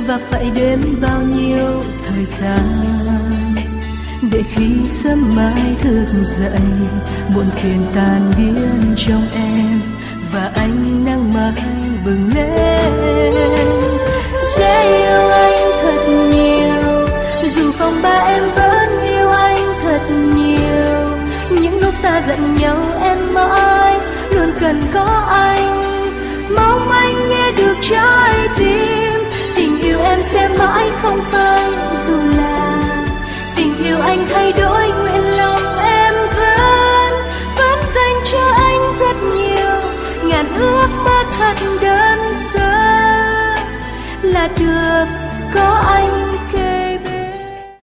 và phải đếm bao nhiêu thời gian để khi sớm mai thức dậy muộn phiền tan biến trong em và ánh nắng mai bừng lên. Sẽ yêu anh thật nhiều, dù phòng ba em vẫn yêu anh thật nhiều. Những lúc ta giận nhau em mãi luôn cần có anh, mong anh nghe được trái tim. Tình yêu em sẽ mãi không phai, dù là tình yêu anh thay đổi, nguyện lòng em vẫn dành cho anh rất nhiều. Ngàn ước mơ thật đơn sơ là được có anh